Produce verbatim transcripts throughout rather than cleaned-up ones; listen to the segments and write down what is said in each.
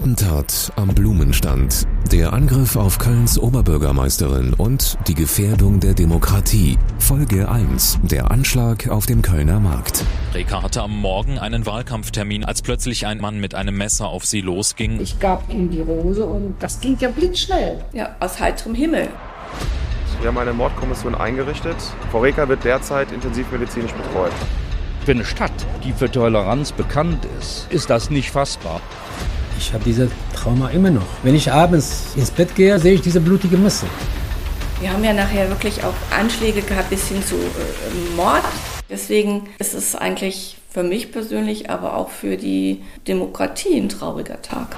Attentat am Blumenstand, der Angriff auf Kölns Oberbürgermeisterin und die Gefährdung der Demokratie. Folge eins, der Anschlag auf dem Kölner Markt. Reka hatte am Morgen einen Wahlkampftermin, als plötzlich ein Mann mit einem Messer auf sie losging. Ich gab ihm die Rose und das ging ja blitzschnell. Ja, aus heiterem Himmel. Wir haben eine Mordkommission eingerichtet. Frau Reka wird derzeit intensivmedizinisch betreut. Für eine Stadt, die für Toleranz bekannt ist, ist das nicht fassbar. Ich habe diese Trauma immer noch. Wenn ich abends ins Bett gehe, sehe ich diese blutige Masse. Wir haben ja nachher wirklich auch Anschläge gehabt bis hin zu äh, Mord. Deswegen ist es eigentlich für mich persönlich, aber auch für die Demokratie ein trauriger Tag.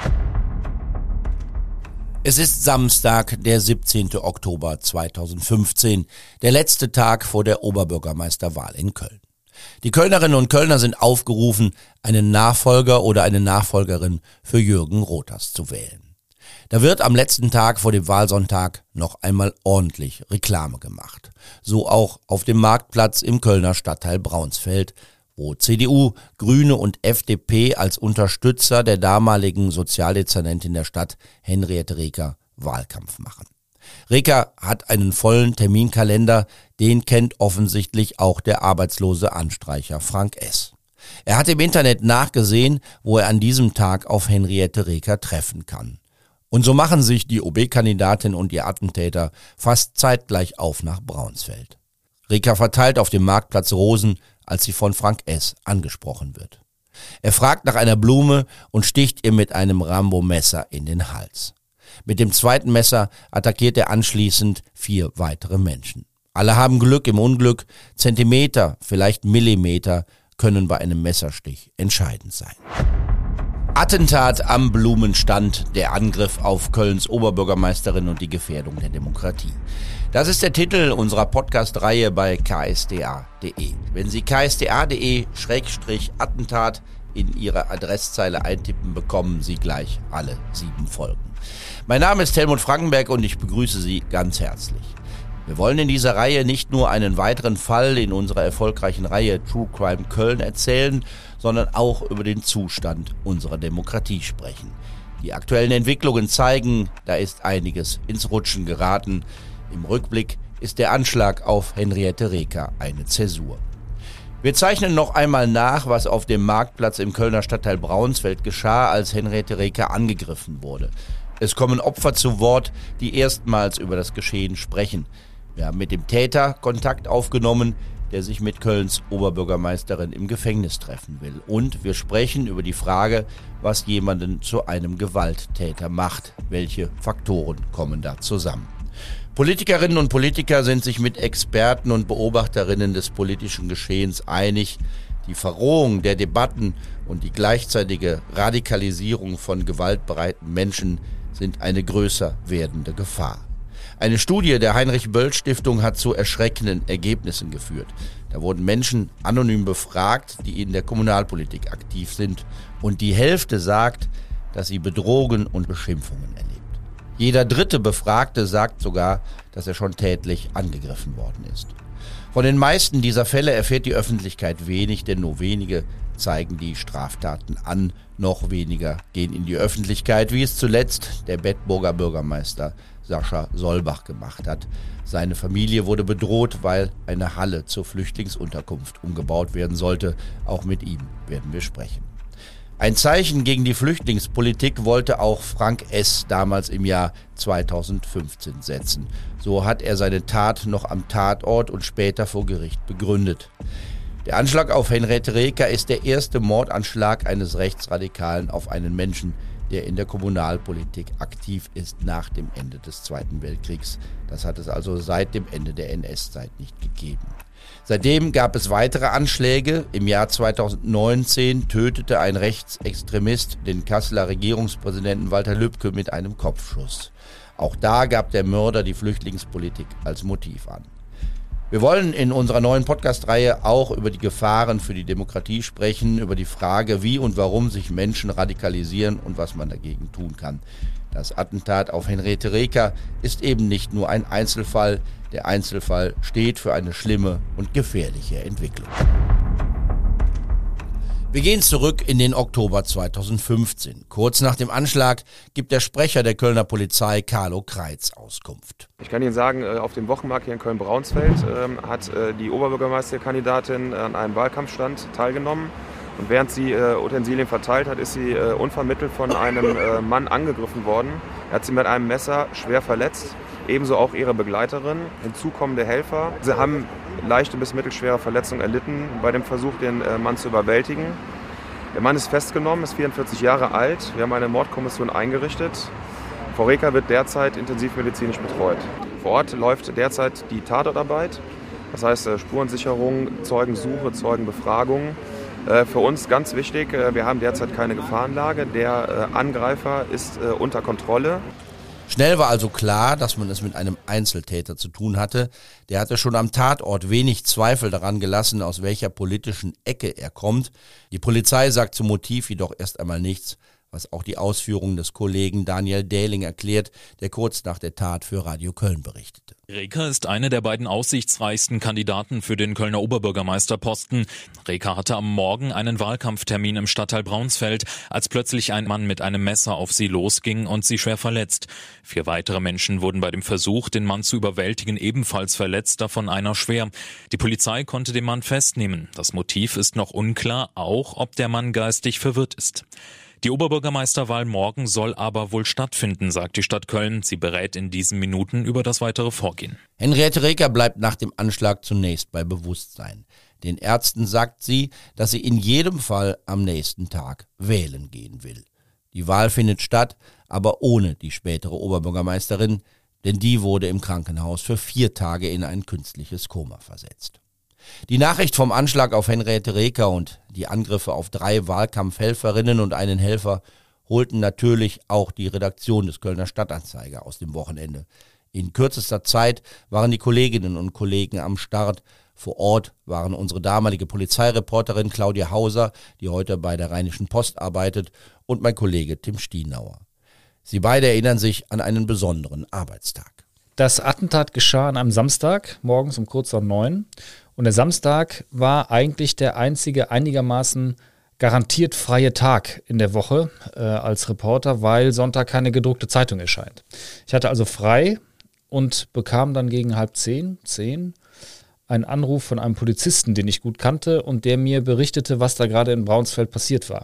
Es ist Samstag, der siebzehnten Oktober zweitausendfünfzehn, der letzte Tag vor der Oberbürgermeisterwahl in Köln. Die Kölnerinnen und Kölner sind aufgerufen, einen Nachfolger oder eine Nachfolgerin für Jürgen Rothers zu wählen. Da wird am letzten Tag vor dem Wahlsonntag noch einmal ordentlich Reklame gemacht. So auch auf dem Marktplatz im Kölner Stadtteil Braunsfeld, wo C D U, Grüne und F D P als Unterstützer der damaligen Sozialdezernentin der Stadt, Henriette Reker, Wahlkampf machen. Reker hat einen vollen Terminkalender, den kennt offensichtlich auch der arbeitslose Anstreicher Frank S. Er hat im Internet nachgesehen, wo er an diesem Tag auf Henriette Reker treffen kann. Und so machen sich die O B-Kandidatin und ihr Attentäter fast zeitgleich auf nach Braunsfeld. Reker verteilt auf dem Marktplatz Rosen, als sie von Frank S. angesprochen wird. Er fragt nach einer Blume und sticht ihr mit einem Rambo-Messer in den Hals. Mit dem zweiten Messer attackiert er anschließend vier weitere Menschen. Alle haben Glück im Unglück. Zentimeter, vielleicht Millimeter können bei einem Messerstich entscheidend sein. Attentat am Blumenstand, der Angriff auf Kölns Oberbürgermeisterin und die Gefährdung der Demokratie. Das ist der Titel unserer Podcast-Reihe bei k s d a punkt d e. Wenn Sie k s d a punkt d e Schrägstrich Attentat in Ihre Adresszeile eintippen, bekommen Sie gleich alle sieben Folgen. Mein Name ist Helmut Frankenberg und ich begrüße Sie ganz herzlich. Wir wollen in dieser Reihe nicht nur einen weiteren Fall in unserer erfolgreichen Reihe True Crime Köln erzählen, sondern auch über den Zustand unserer Demokratie sprechen. Die aktuellen Entwicklungen zeigen, da ist einiges ins Rutschen geraten. Im Rückblick ist der Anschlag auf Henriette Reker eine Zäsur. Wir zeichnen noch einmal nach, was auf dem Marktplatz im Kölner Stadtteil Braunsfeld geschah, als Henriette Reker angegriffen wurde. Es kommen Opfer zu Wort, die erstmals über das Geschehen sprechen. Wir haben mit dem Täter Kontakt aufgenommen, der sich mit Kölns Oberbürgermeisterin im Gefängnis treffen will. Und wir sprechen über die Frage, was jemanden zu einem Gewalttäter macht. Welche Faktoren kommen da zusammen? Politikerinnen und Politiker sind sich mit Experten und Beobachterinnen des politischen Geschehens einig. Die Verrohung der Debatten und die gleichzeitige Radikalisierung von gewaltbereiten Menschen sind eine größer werdende Gefahr. Eine Studie der Heinrich-Böll-Stiftung hat zu erschreckenden Ergebnissen geführt. Da wurden Menschen anonym befragt, die in der Kommunalpolitik aktiv sind. Und die Hälfte sagt, dass sie Bedrohungen und Beschimpfungen erlebt. Jeder dritte Befragte sagt sogar, dass er schon tätlich angegriffen worden ist. Von den meisten dieser Fälle erfährt die Öffentlichkeit wenig, denn nur wenige zeigen die Straftaten an. Noch weniger gehen in die Öffentlichkeit, wie es zuletzt der Bedburger Bürgermeister Sascha Solbach gemacht hat. Seine Familie wurde bedroht, weil eine Halle zur Flüchtlingsunterkunft umgebaut werden sollte. Auch mit ihm werden wir sprechen. Ein Zeichen gegen die Flüchtlingspolitik wollte auch Frank S. damals im Jahr zweitausendfünfzehn setzen. So hat er seine Tat noch am Tatort und später vor Gericht begründet. Der Anschlag auf Henriette Reker ist der erste Mordanschlag eines Rechtsradikalen auf einen Menschen, der in der Kommunalpolitik aktiv ist nach dem Ende des Zweiten Weltkriegs. Das hat es also seit dem Ende der N S-Zeit nicht gegeben. Seitdem gab es weitere Anschläge. Im Jahr zweitausendneunzehn tötete ein Rechtsextremist den Kasseler Regierungspräsidenten Walter Lübcke mit einem Kopfschuss. Auch da gab der Mörder die Flüchtlingspolitik als Motiv an. Wir wollen in unserer neuen Podcast-Reihe auch über die Gefahren für die Demokratie sprechen, über die Frage, wie und warum sich Menschen radikalisieren und was man dagegen tun kann. Das Attentat auf Henriette Reker ist eben nicht nur ein Einzelfall. Der Einzelfall steht für eine schlimme und gefährliche Entwicklung. Wir gehen zurück in den Oktober zweitausendfünfzehn. Kurz nach dem Anschlag gibt der Sprecher der Kölner Polizei, Carlo Kreitz, Auskunft. Ich kann Ihnen sagen, auf dem Wochenmarkt hier in Köln-Braunsfeld hat die Oberbürgermeisterkandidatin an einem Wahlkampfstand teilgenommen. Und während sie Utensilien verteilt hat, ist sie unvermittelt von einem Mann angegriffen worden. Er hat sie mit einem Messer schwer verletzt. Ebenso auch ihre Begleiterin, hinzukommende Helfer. Sie haben leichte bis mittelschwere Verletzungen erlitten bei dem Versuch, den Mann zu überwältigen. Der Mann ist festgenommen, ist vierundvierzig Jahre alt. Wir haben eine Mordkommission eingerichtet. Foreca wird derzeit intensivmedizinisch betreut. Vor Ort läuft derzeit die Tatortarbeit. Das heißt Spurensicherung, Zeugensuche, Zeugenbefragung. Für uns ganz wichtig, wir haben derzeit keine Gefahrenlage. Der Angreifer ist unter Kontrolle. Schnell war also klar, dass man es mit einem Einzeltäter zu tun hatte. Der hatte schon am Tatort wenig Zweifel daran gelassen, aus welcher politischen Ecke er kommt. Die Polizei sagt zum Motiv jedoch erst einmal nichts, was auch die Ausführungen des Kollegen Daniel Dähling erklärt, der kurz nach der Tat für Radio Köln berichtete. Reker ist eine der beiden aussichtsreichsten Kandidaten für den Kölner Oberbürgermeisterposten. Reker hatte am Morgen einen Wahlkampftermin im Stadtteil Braunsfeld, als plötzlich ein Mann mit einem Messer auf sie losging und sie schwer verletzt. Vier weitere Menschen wurden bei dem Versuch, den Mann zu überwältigen, ebenfalls verletzt, davon einer schwer. Die Polizei konnte den Mann festnehmen. Das Motiv ist noch unklar, auch ob der Mann geistig verwirrt ist. Die Oberbürgermeisterwahl morgen soll aber wohl stattfinden, sagt die Stadt Köln. Sie berät in diesen Minuten über das weitere Vorgehen. Henriette Reker bleibt nach dem Anschlag zunächst bei Bewusstsein. Den Ärzten sagt sie, dass sie in jedem Fall am nächsten Tag wählen gehen will. Die Wahl findet statt, aber ohne die spätere Oberbürgermeisterin, denn die wurde im Krankenhaus für vier Tage in ein künstliches Koma versetzt. Die Nachricht vom Anschlag auf Henriette Reker und die Angriffe auf drei Wahlkampfhelferinnen und einen Helfer holten natürlich auch die Redaktion des Kölner Stadtanzeiger aus dem Wochenende. In kürzester Zeit waren die Kolleginnen und Kollegen am Start. Vor Ort waren unsere damalige Polizeireporterin Claudia Hauser, die heute bei der Rheinischen Post arbeitet, und mein Kollege Tim Stienauer. Sie beide erinnern sich an einen besonderen Arbeitstag. Das Attentat geschah an einem Samstag, morgens um kurz nach neun. Und der Samstag war eigentlich der einzige einigermaßen garantiert freie Tag in der Woche äh, als Reporter, weil Sonntag keine gedruckte Zeitung erscheint. Ich hatte also frei und bekam dann gegen halb zehn, zehn einen Anruf von einem Polizisten, den ich gut kannte und der mir berichtete, was da gerade in Braunsfeld passiert war.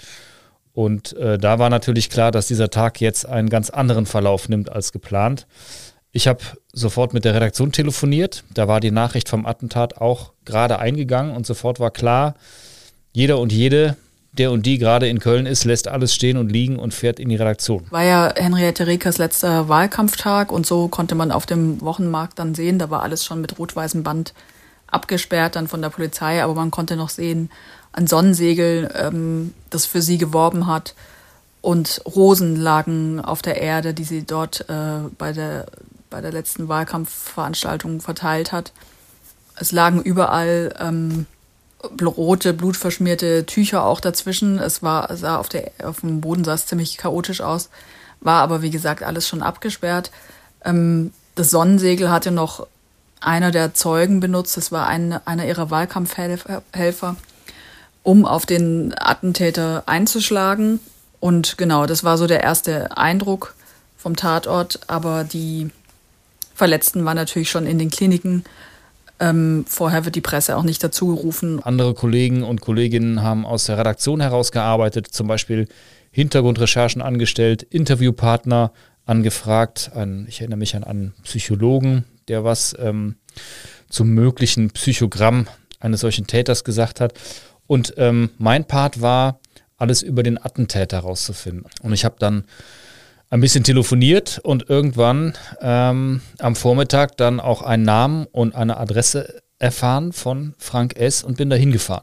Und äh, da war natürlich klar, dass dieser Tag jetzt einen ganz anderen Verlauf nimmt als geplant. Ich habe sofort mit der Redaktion telefoniert, da war die Nachricht vom Attentat auch gerade eingegangen und sofort war klar, jeder und jede, der und die gerade in Köln ist, lässt alles stehen und liegen und fährt in die Redaktion. War ja Henriette Rekers letzter Wahlkampftag und so konnte man auf dem Wochenmarkt dann sehen, da war alles schon mit rot-weißem Band abgesperrt dann von der Polizei, aber man konnte noch sehen, ein Sonnensegel, ähm, das für sie geworben hat und Rosen lagen auf der Erde, die sie dort äh, bei der bei der letzten Wahlkampfveranstaltung verteilt hat. Es lagen überall ähm, rote, blutverschmierte Tücher auch dazwischen. Es war sah auf, der, auf dem Boden sah es ziemlich chaotisch aus, war aber wie gesagt alles schon abgesperrt. Ähm, das Sonnensegel hatte noch einer der Zeugen benutzt, das war ein, einer ihrer Wahlkampfhelfer, um auf den Attentäter einzuschlagen. Und genau, das war so der erste Eindruck vom Tatort, aber die Verletzten waren natürlich schon in den Kliniken. Ähm, vorher wird die Presse auch nicht dazu gerufen. Andere Kollegen und Kolleginnen haben aus der Redaktion herausgearbeitet, zum Beispiel Hintergrundrecherchen angestellt, Interviewpartner angefragt. Ein, ich erinnere mich an einen Psychologen, der was ähm, zum möglichen Psychogramm eines solchen Täters gesagt hat. Und ähm, mein Part war, alles über den Attentäter rauszufinden. Und ich habe dann ein bisschen telefoniert und irgendwann ähm, am Vormittag dann auch einen Namen und eine Adresse erfahren von Frank S. und bin da hingefahren.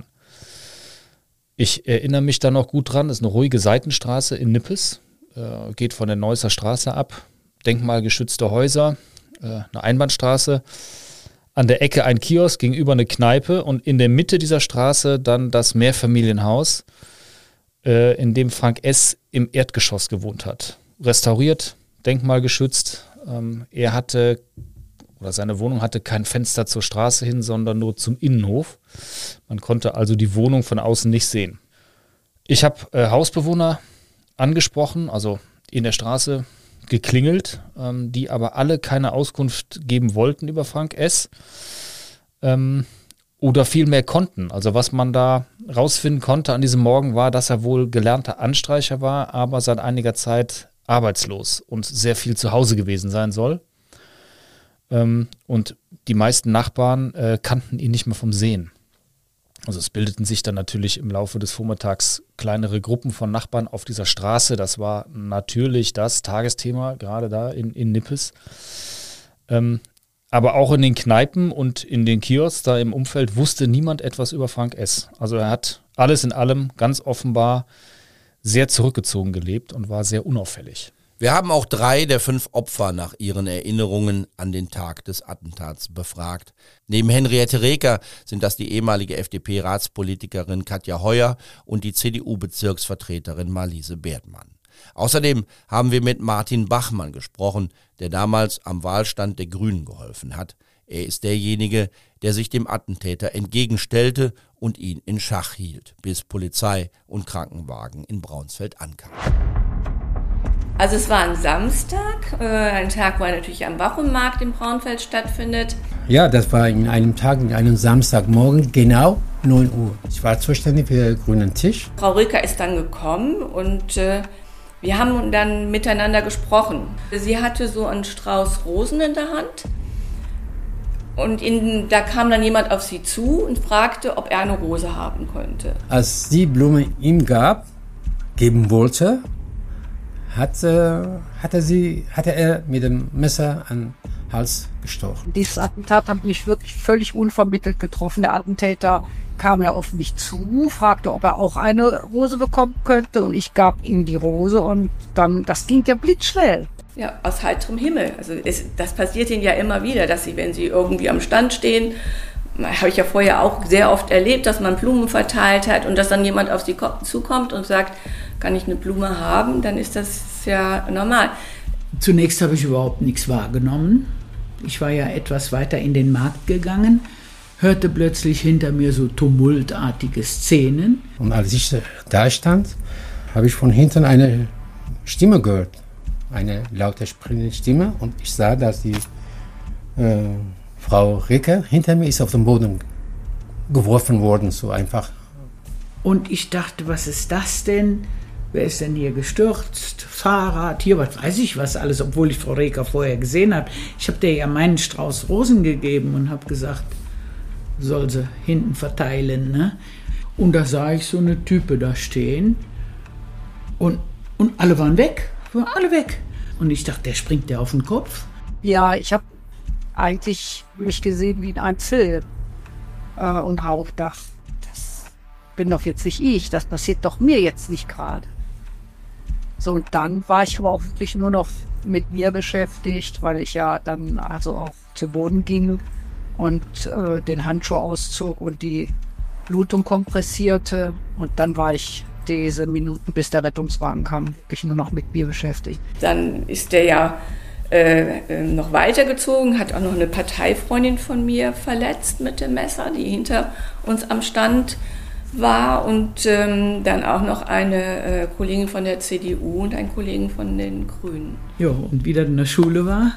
Ich erinnere mich da noch gut dran, das ist eine ruhige Seitenstraße in Nippes, äh, geht von der Neusser Straße ab, denkmalgeschützte Häuser, äh, eine Einbahnstraße, an der Ecke ein Kiosk, gegenüber eine Kneipe und in der Mitte dieser Straße dann das Mehrfamilienhaus, äh, in dem Frank S. im Erdgeschoss gewohnt hat. Restauriert, denkmalgeschützt. Ähm, er hatte, oder seine Wohnung hatte kein Fenster zur Straße hin, sondern nur zum Innenhof. Man konnte also die Wohnung von außen nicht sehen. Ich habe äh, Hausbewohner angesprochen, also in der Straße geklingelt, ähm, die aber alle keine Auskunft geben wollten über Frank S. Ähm, oder vielmehr konnten. Also was man da rausfinden konnte an diesem Morgen war, dass er wohl gelernter Anstreicher war, aber seit einiger Zeit arbeitslos und sehr viel zu Hause gewesen sein soll. Ähm, und die meisten Nachbarn äh, kannten ihn nicht mehr vom Sehen. Also es bildeten sich dann natürlich im Laufe des Vormittags kleinere Gruppen von Nachbarn auf dieser Straße. Das war natürlich das Tagesthema, gerade da in, in Nippes. Ähm, aber auch in den Kneipen und in den Kiosks da im Umfeld wusste niemand etwas über Frank S. Also er hat alles in allem ganz offenbar sehr zurückgezogen gelebt und war sehr unauffällig. Wir haben auch drei der fünf Opfer nach ihren Erinnerungen an den Tag des Attentats befragt. Neben Henriette Reker sind das die ehemalige F D P-Ratspolitikerin Katja Heuer und die C D U-Bezirksvertreterin Marlise Berdmann. Außerdem haben wir mit Martin Bachmann gesprochen, der damals am Wahlstand der Grünen geholfen hat. Er ist derjenige, der sich dem Attentäter entgegenstellte und ihn in Schach hielt, bis Polizei und Krankenwagen in Braunsfeld ankamen. Also es war ein Samstag, äh, ein Tag, wo er natürlich am Wochenmarkt in Braunfeld stattfindet. Ja, das war in einem Tag, in einem Samstagmorgen, genau neun Uhr. Ich war zuständig für den grünen Tisch. Frau Reker ist dann gekommen und äh, wir haben dann miteinander gesprochen. Sie hatte so einen Strauß Rosen in der Hand und in, da kam dann jemand auf sie zu und fragte, ob er eine Rose haben könnte. Als die Blume ihm gab, geben wollte, Hatte, hatte, sie, hatte er mit dem Messer an den Hals gestochen. Dieses Attentat hat mich wirklich völlig unvermittelt getroffen. Der Attentäter kam ja auf mich zu, fragte, ob er auch eine Rose bekommen könnte. Und ich gab ihm die Rose und dann, das ging ja blitzschnell. Ja, aus heiterem Himmel. Also es, das passiert ihnen ja immer wieder, dass sie, wenn sie irgendwie am Stand stehen, habe ich ja vorher auch sehr oft erlebt, dass man Blumen verteilt hat und dass dann jemand auf sie zukommt und sagt, kann ich eine Blume haben, dann ist das ja normal. Zunächst habe ich überhaupt nichts wahrgenommen. Ich war ja etwas weiter in den Markt gegangen, hörte plötzlich hinter mir so tumultartige Szenen. Und als ich da stand, habe ich von hinten eine Stimme gehört, eine laute, sprechende Stimme. Und ich sah, dass die äh, Frau Reker hinter mir ist auf den Boden geworfen worden, so einfach. Und ich dachte, was ist das denn? Wer ist denn hier gestürzt? Fahrrad, hier, was weiß ich was alles, obwohl ich Frau Reker vorher gesehen habe. Ich habe der ja meinen Strauß Rosen gegeben und habe gesagt, soll sie hinten verteilen. Ne? Und da sah ich so eine Type da stehen und, und alle waren weg, waren alle weg. Und ich dachte, der springt der auf den Kopf. Ja, ich habe eigentlich mich gesehen wie in einem Film äh, und habe gedacht, das bin doch jetzt nicht ich, das passiert doch mir jetzt nicht gerade. So, und dann war ich aber auch wirklich nur noch mit mir beschäftigt, weil ich ja dann also auch zu Boden ging und äh, den Handschuh auszog und die Blutung kompressierte. Und dann war ich diese Minuten, bis der Rettungswagen kam, wirklich nur noch mit mir beschäftigt. Dann ist der ja äh, noch weitergezogen, hat auch noch eine Parteifreundin von mir verletzt mit dem Messer, die hinter uns am Stand war, und ähm, dann auch noch eine äh, Kollegin von der C D U und ein Kollegen von den Grünen. Ja, und wie das in der Schule war,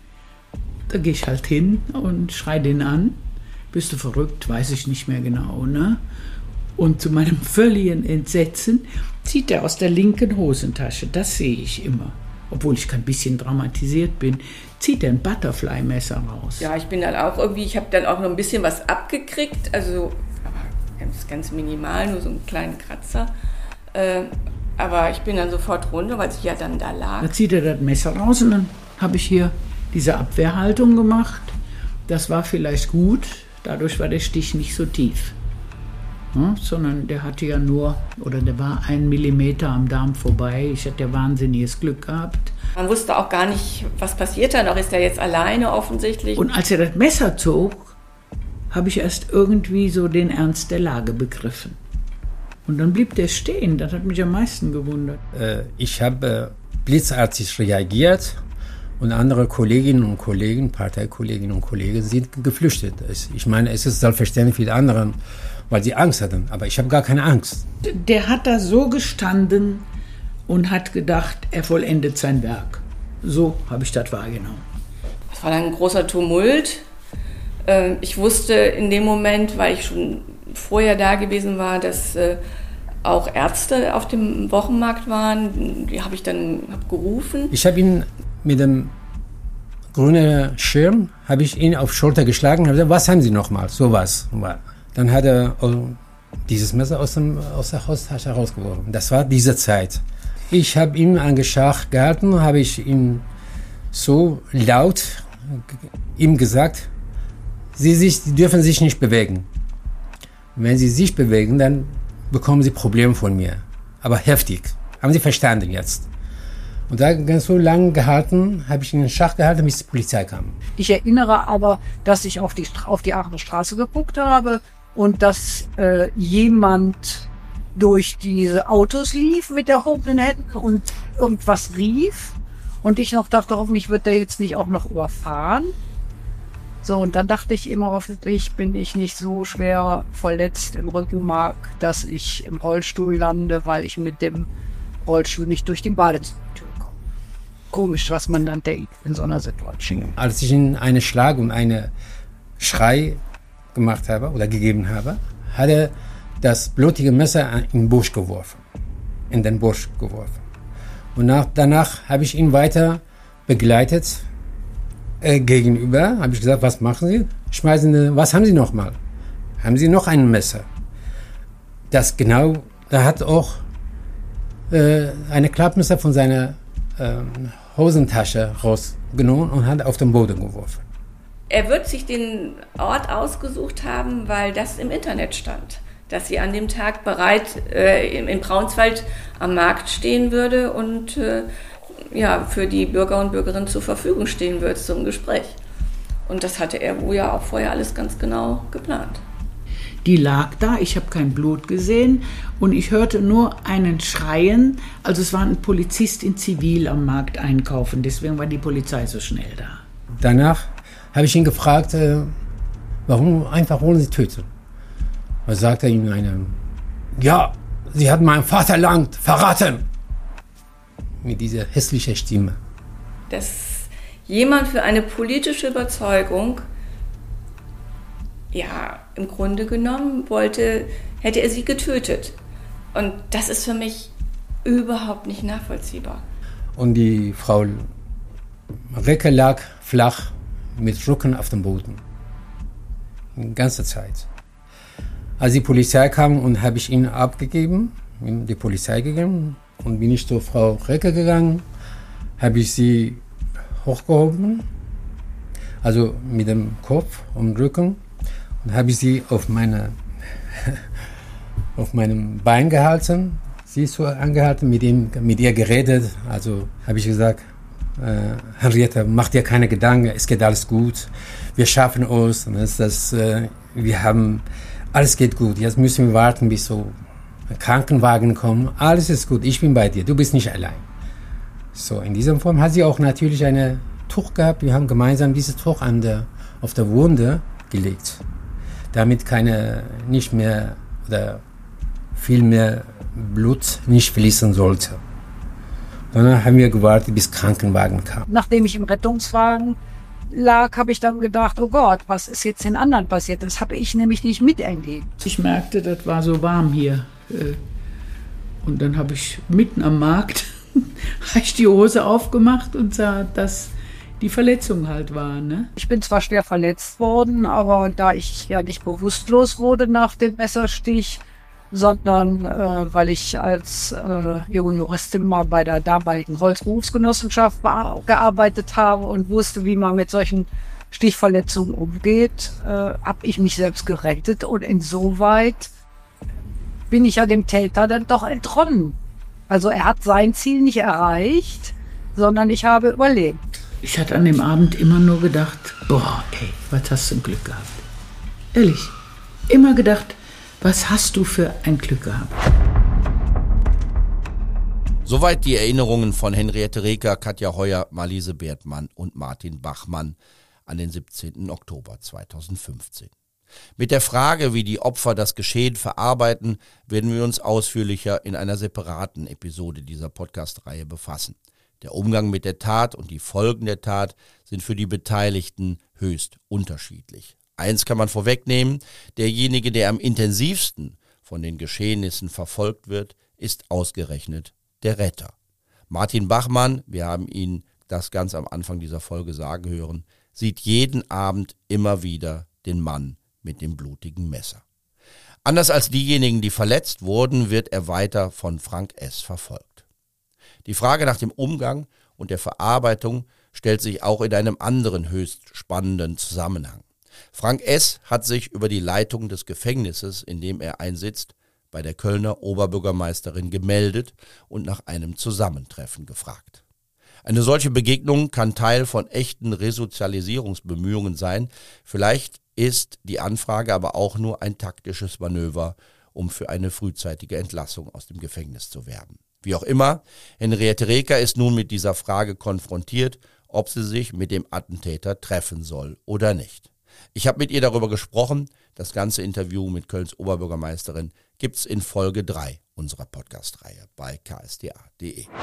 da gehe ich halt hin und schreie den an. Bist du verrückt? Weiß ich nicht mehr genau, ne? Und zu meinem völligen Entsetzen zieht er aus der linken Hosentasche, das sehe ich immer, obwohl ich kein bisschen dramatisiert bin, zieht er ein Butterfly-Messer raus. Ja, ich bin dann auch irgendwie, ich habe dann auch noch ein bisschen was abgekriegt, also ganz, ganz minimal, nur so einen kleinen Kratzer. Äh, aber ich bin dann sofort runter, weil sie ja dann da lag. Da zieht er das Messer raus und dann habe ich hier diese Abwehrhaltung gemacht. Das war vielleicht gut, dadurch war der Stich nicht so tief. Ja, sondern der hatte ja nur, oder der war ein Millimeter am Darm vorbei. Ich hatte ja wahnsinniges Glück gehabt. Man wusste auch gar nicht, was passiert da noch. Ist er jetzt alleine offensichtlich? Und als er das Messer zog, habe ich erst irgendwie so den Ernst der Lage begriffen. Und dann blieb der stehen, das hat mich am meisten gewundert. Äh, ich habe äh, blitzartig reagiert und andere Kolleginnen und Kollegen, Parteikolleginnen und Kollegen sind geflüchtet. Ich meine, es ist selbstverständlich für die anderen weil sie Angst hatten. Aber ich habe gar keine Angst. Der hat da so gestanden und hat gedacht, er vollendet sein Werk. So habe ich das wahrgenommen. Es war dann ein großer Tumult. Ich wusste in dem Moment, weil ich schon vorher da gewesen war, dass auch Ärzte auf dem Wochenmarkt waren. Die habe ich dann hab gerufen. Ich habe ihn mit dem grünen Schirm, habe ich ihn auf die Schulter geschlagen und habe gesagt, was haben Sie noch mal? So was. Dann hat er dieses Messer aus, dem, aus der Haustasche herausgeworfen. Das war diese Zeit. Ich habe ihn angeschaut gehalten, habe ich ihm so laut ihm gesagt, Sie, sich, Sie dürfen sich nicht bewegen. Wenn Sie sich bewegen, dann bekommen Sie Probleme von mir. Aber heftig. Haben Sie verstanden jetzt? Und da ganz so lange gehalten, habe ich ihn in den Schach gehalten, bis die Polizei kam. Ich erinnere aber, dass ich auf die, auf die Aachener Straße geguckt habe und dass äh, jemand durch diese Autos lief mit erhobenen Händen und irgendwas rief. Und ich noch dachte, hoffentlich wird der jetzt nicht auch noch überfahren. So, und dann dachte ich immer, hoffentlich bin ich nicht so schwer verletzt im Rückenmark, dass ich im Rollstuhl lande, weil ich mit dem Rollstuhl nicht durch die Badezimmertür komme. Komisch, was man dann denkt in so einer Situation. Als ich ihn einen Schlag und einen Schrei gemacht habe oder gegeben habe, hat er das blutige Messer in den Busch geworfen. In den Busch geworfen. Und nach, danach habe ich ihn weiter begleitet. Äh, gegenüber habe ich gesagt, was machen Sie? Schmeißen Sie, was haben Sie noch mal? Haben Sie noch ein Messer? Das genau, da hat auch äh, eine Klappmesser von seiner äh, Hosentasche rausgenommen und hat auf den Boden geworfen. Er wird sich den Ort ausgesucht haben, weil das im Internet stand, dass sie an dem Tag bereit äh, in Braunsfeld am Markt stehen würde und äh, ja, für die Bürger und Bürgerinnen zur Verfügung stehen wird zum Gespräch. Und das hatte er wohl ja auch vorher alles ganz genau geplant. Die lag da, ich habe kein Blut gesehen und ich hörte nur einen Schreien. Also es war ein Polizist in Zivil am Markt einkaufen, deswegen war die Polizei so schnell da. Danach habe ich ihn gefragt, äh, warum einfach wollen Sie töten? Was sagt er ihm? Eine, ja, Sie hat mein Vaterland verraten. Mit dieser hässlichen Stimme. Dass jemand für eine politische Überzeugung, ja, im Grunde genommen wollte, hätte er sie getötet. Und das ist für mich überhaupt nicht nachvollziehbar. Und die Frau Recke lag flach mit Rücken auf dem Boden. Die ganze Zeit. Als die Polizei kam und habe ich ihn abgegeben, die Polizei gegeben, und bin ich zur Frau Recke gegangen, habe ich sie hochgehoben, also mit dem Kopf und Rücken, und habe ich sie auf, meine, auf meinem Bein gehalten, sie ist so angehalten, mit, ihm, mit ihr geredet, also habe ich gesagt, äh, Henriette, mach dir keine Gedanken, es geht alles gut, wir schaffen uns, und das, das, äh, wir haben, alles geht gut, jetzt müssen wir warten, bis so Krankenwagen kommen, alles ist gut, ich bin bei dir, du bist nicht allein. So, in dieser Form hat sie auch natürlich eine Tuch gehabt, wir haben gemeinsam dieses Tuch an der, auf der Wunde gelegt, damit keine, nicht mehr, oder viel mehr Blut nicht fließen sollte. Dann haben wir gewartet, bis Krankenwagen kam. Nachdem ich im Rettungswagen lag, habe ich dann gedacht, oh Gott, was ist jetzt den anderen passiert? Das habe ich nämlich nicht miterlebt. Ich merkte, das war so warm hier. Und dann habe ich mitten am Markt ich die Hose aufgemacht und sah, dass die Verletzung halt war. Ne? Ich bin zwar schwer verletzt worden, aber da ich ja nicht bewusstlos wurde nach dem Messerstich, sondern äh, weil ich als äh, junge Juristin mal bei der damaligen Holzberufsgenossenschaft gearbeitet habe und wusste, wie man mit solchen Stichverletzungen umgeht, äh, habe ich mich selbst gerettet und insoweit bin ich ja dem Täter dann doch entronnen. Also er hat sein Ziel nicht erreicht, sondern ich habe überlebt. Ich hatte an dem Abend immer nur gedacht, boah, ey, was hast du ein Glück gehabt. Ehrlich, immer gedacht, was hast du für ein Glück gehabt. Soweit die Erinnerungen von Henriette Reker, Katja Heuer, Marlise Bertmann und Martin Bachmann an den siebzehnten Oktober zweitausendfünfzehn. Mit der Frage, wie die Opfer das Geschehen verarbeiten, werden wir uns ausführlicher in einer separaten Episode dieser Podcast-Reihe befassen. Der Umgang mit der Tat und die Folgen der Tat sind für die Beteiligten höchst unterschiedlich. Eins kann man vorwegnehmen, derjenige, der am intensivsten von den Geschehnissen verfolgt wird, ist ausgerechnet der Retter. Martin Bachmann, wir haben ihn das ganz am Anfang dieser Folge sagen hören, sieht jeden Abend immer wieder den Mann mit dem blutigen Messer. Anders als diejenigen, die verletzt wurden, wird er weiter von Frank S. verfolgt. Die Frage nach dem Umgang und der Verarbeitung stellt sich auch in einem anderen höchst spannenden Zusammenhang. Frank S. hat sich über die Leitung des Gefängnisses, in dem er einsitzt, bei der Kölner Oberbürgermeisterin gemeldet und nach einem Zusammentreffen gefragt. Eine solche Begegnung kann Teil von echten Resozialisierungsbemühungen sein. Vielleicht ist die Anfrage aber auch nur ein taktisches Manöver, um für eine frühzeitige Entlassung aus dem Gefängnis zu werben. Wie auch immer, Henriette Reker ist nun mit dieser Frage konfrontiert, ob sie sich mit dem Attentäter treffen soll oder nicht. Ich habe mit ihr darüber gesprochen. Das ganze Interview mit Kölns Oberbürgermeisterin gibt's in Folge drei unserer Podcast-Reihe bei k s d a punkt d e.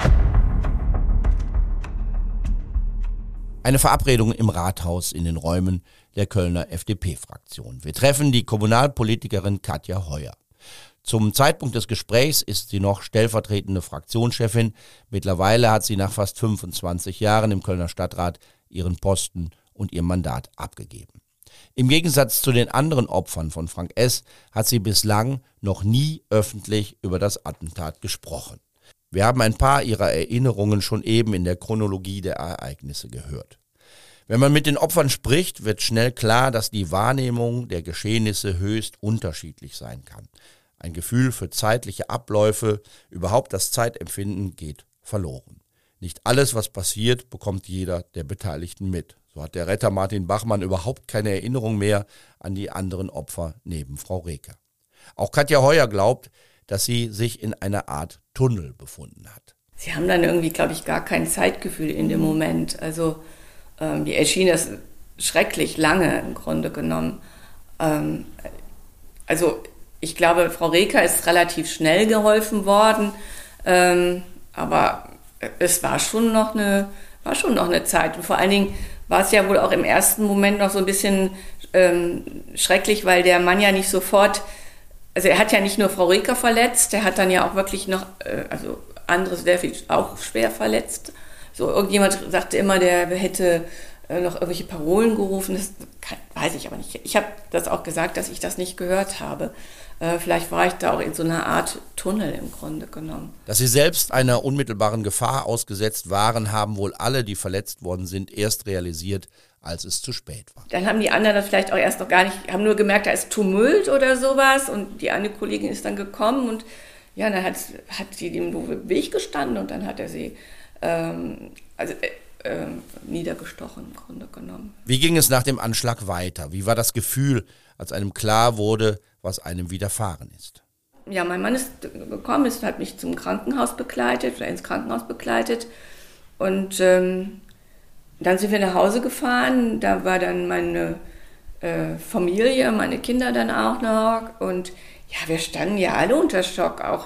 Eine Verabredung im Rathaus in den Räumen der Kölner F D P-Fraktion. Wir treffen die Kommunalpolitikerin Katja Heuer. Zum Zeitpunkt des Gesprächs ist sie noch stellvertretende Fraktionschefin. Mittlerweile hat sie nach fast fünfundzwanzig Jahren im Kölner Stadtrat ihren Posten und ihr Mandat abgegeben. Im Gegensatz zu den anderen Opfern von Frank S. hat sie bislang noch nie öffentlich über das Attentat gesprochen. Wir haben ein paar ihrer Erinnerungen schon eben in der Chronologie der Ereignisse gehört. Wenn man mit den Opfern spricht, wird schnell klar, dass die Wahrnehmung der Geschehnisse höchst unterschiedlich sein kann. Ein Gefühl für zeitliche Abläufe, überhaupt das Zeitempfinden geht verloren. Nicht alles, was passiert, bekommt jeder der Beteiligten mit. So hat der Retter Martin Bachmann überhaupt keine Erinnerung mehr an die anderen Opfer neben Frau Reker. Auch Katja Heuer glaubt, dass sie sich in einer Art Tunnel befunden hat. Sie haben dann irgendwie, glaube ich, gar kein Zeitgefühl in dem Moment. Also ähm, mir erschien das schrecklich lange im Grunde genommen. Ähm, also ich glaube, Frau Reker ist relativ schnell geholfen worden, ähm, aber es war schon noch eine, war schon noch eine Zeit. Und vor allen Dingen war es ja wohl auch im ersten Moment noch so ein bisschen ähm, schrecklich, weil der Mann ja nicht sofort, also er hat ja nicht nur Frau Reker verletzt, der hat dann ja auch wirklich noch, äh, also andere sehr viel auch schwer verletzt. So irgendjemand sagte immer, der hätte äh, noch irgendwelche Parolen gerufen, das kann, weiß ich aber nicht. Ich habe das auch gesagt, dass ich das nicht gehört habe. Äh, vielleicht war ich da auch in so einer Art Tunnel im Grunde genommen. Dass sie selbst einer unmittelbaren Gefahr ausgesetzt waren, haben wohl alle, die verletzt worden sind, erst realisiert, als es zu spät war. Dann haben die anderen das vielleicht auch erst noch gar nicht, haben nur gemerkt, da ist Tumult oder sowas und die eine Kollegin ist dann gekommen und ja, dann hat, hat sie dem im Weg gestanden und dann hat er sie ähm, also, äh, äh, niedergestochen im Grunde genommen. Wie ging es nach dem Anschlag weiter? Wie war das Gefühl, als einem klar wurde, was einem widerfahren ist? Ja, mein Mann ist gekommen, ist, hat mich zum Krankenhaus begleitet oder ins Krankenhaus begleitet und ähm, dann sind wir nach Hause gefahren, da war dann meine äh, Familie, meine Kinder dann auch noch und ja, wir standen ja alle unter Schock auch.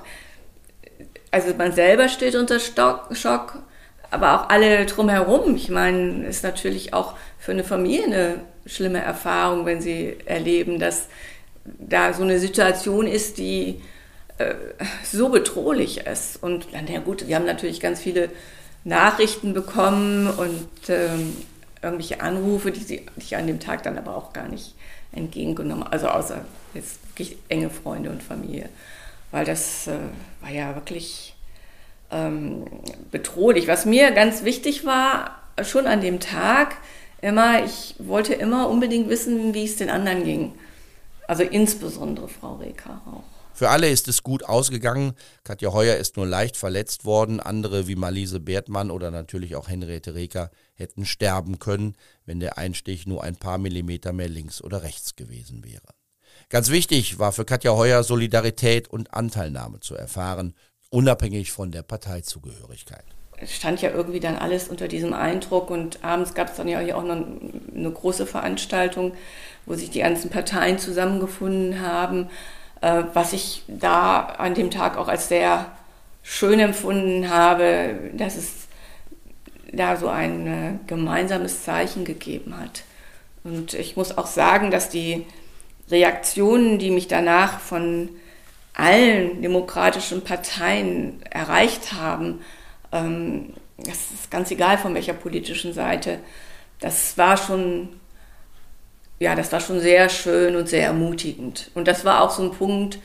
Also man selber steht unter Stock, Schock, aber auch alle drumherum. Ich meine, ist natürlich auch für eine Familie eine schlimme Erfahrung, wenn sie erleben, dass da so eine Situation ist, die äh, so bedrohlich ist. Und dann, ja gut, wir haben natürlich ganz viele Nachrichten bekommen und ähm, irgendwelche Anrufe, die, sie, die ich an dem Tag dann aber auch gar nicht entgegengenommen habe. Also außer jetzt wirklich enge Freunde und Familie. Weil das äh, war ja wirklich ähm, bedrohlich. Was mir ganz wichtig war, schon an dem Tag, immer, ich wollte immer unbedingt wissen, wie es den anderen ging. Also insbesondere Frau Reker auch. Für alle ist es gut ausgegangen. Katja Heuer ist nur leicht verletzt worden. Andere wie Marlise Bertmann oder natürlich auch Henriette Reker hätten sterben können, wenn der Einstich nur ein paar Millimeter mehr links oder rechts gewesen wäre. Ganz wichtig war für Katja Heuer, Solidarität und Anteilnahme zu erfahren, unabhängig von der Parteizugehörigkeit. stand ja irgendwie dann alles unter diesem Eindruck und abends gab es dann ja hier auch noch eine große Veranstaltung, wo sich die ganzen Parteien zusammengefunden haben, äh, was ich da an dem Tag auch als sehr schön empfunden habe, dass es da so ein äh, gemeinsames Zeichen gegeben hat. Und ich muss auch sagen, dass die Reaktionen, die mich danach von allen demokratischen Parteien erreicht haben, ähm, das ist ganz egal von welcher politischen Seite, das war schon, ja, das war schon sehr schön und sehr ermutigend. Und das war auch so ein Punkt,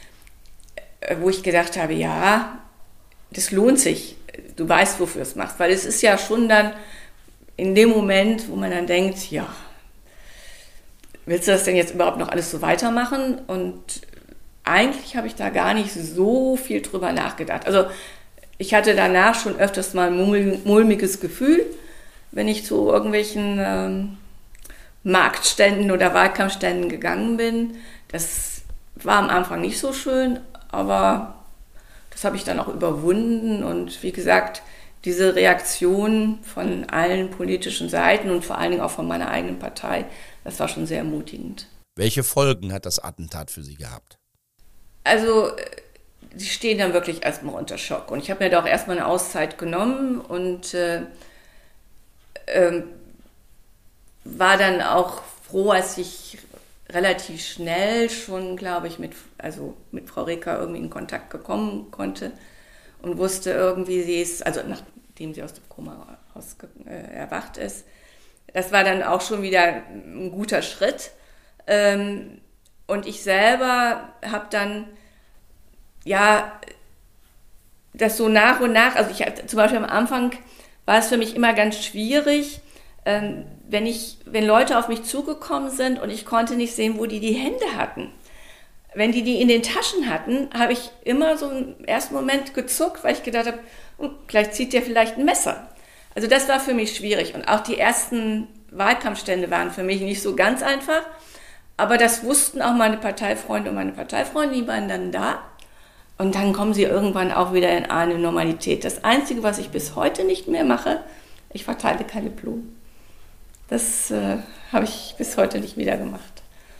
wo ich gedacht habe, ja, das lohnt sich. Du weißt, wofür es machst. Weil es ist ja schon dann in dem Moment, wo man dann denkt, ja, willst du das denn jetzt überhaupt noch alles so weitermachen? Und eigentlich habe ich da gar nicht so viel drüber nachgedacht. Also ich hatte danach schon öfters mal ein mulmiges Gefühl, wenn ich zu irgendwelchen ähm, Marktständen oder Wahlkampfständen gegangen bin. Das war am Anfang nicht so schön, aber das habe ich dann auch überwunden. Und wie gesagt, diese Reaktion von allen politischen Seiten und vor allen Dingen auch von meiner eigenen Partei, das war schon sehr ermutigend. Welche Folgen hat das Attentat für Sie gehabt? Also, die stehen dann wirklich erstmal unter Schock. Und ich habe mir da auch erstmal eine Auszeit genommen und äh, äh, war dann auch froh, als ich relativ schnell schon, glaube ich, mit, also mit Frau Reker irgendwie in Kontakt gekommen konnte und wusste irgendwie, sie ist, also nachdem sie aus dem Koma aus, äh, erwacht ist, das war dann auch schon wieder ein guter Schritt. Ähm, und ich selber habe dann, ja, das so nach und nach, also ich zum Beispiel am Anfang war es für mich immer ganz schwierig, ähm, wenn ich, wenn Leute auf mich zugekommen sind und ich konnte nicht sehen, wo die die Hände hatten. Wenn die die in den Taschen hatten, habe ich immer so im ersten Moment gezuckt, weil ich gedacht habe, hm, vielleicht zieht der vielleicht ein Messer. Also das war für mich schwierig. Und auch die ersten Wahlkampfstände waren für mich nicht so ganz einfach. Aber das wussten auch meine Parteifreunde und meine Parteifreunde, die waren dann da. Und dann kommen sie irgendwann auch wieder in eine Normalität. Das Einzige, was ich bis heute nicht mehr mache, ich verteile keine Blumen. Das äh, habe ich bis heute nicht wieder gemacht.